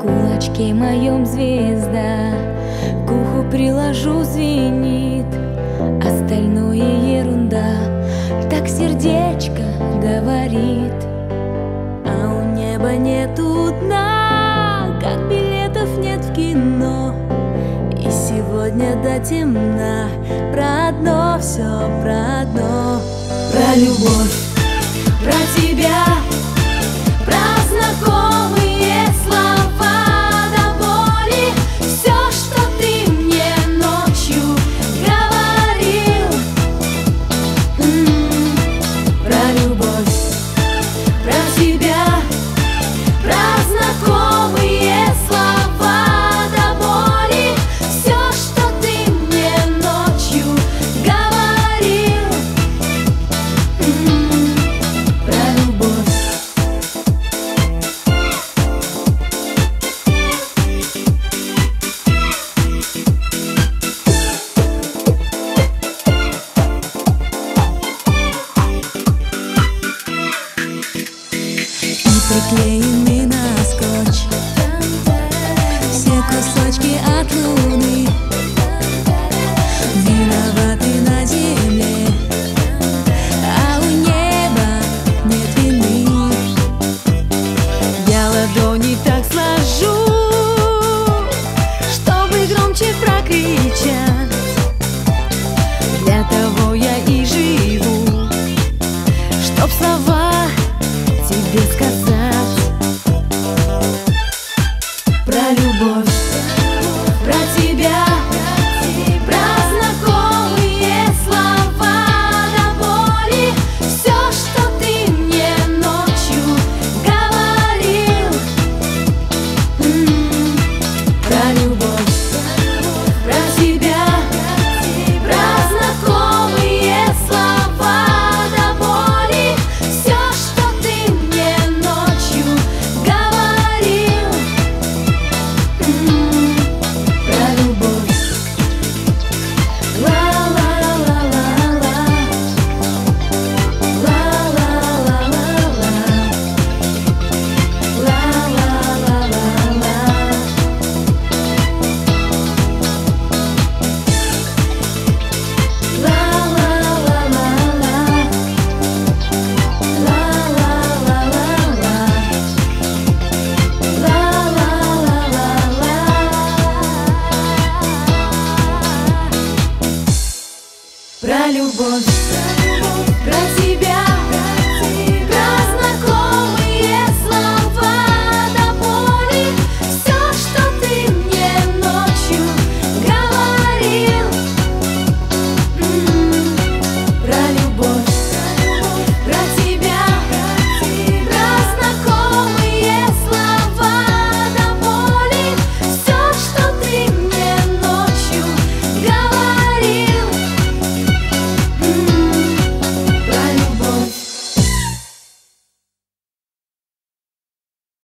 кулачке моем звезда, к уху приложу, звенит, остальное ерунда, так сердечко говорит. А у неба нету дна, как билетов нет в кино. И сегодня до темна про одно, все про одно. Про любовь, про тебя, про знакомые слова до боли. Все, что ты мне ночью говорил. Про любовь, про тебя, про знакомые слова до боли. Все, что ты мне ночью говорил. Про любовь. И приклеен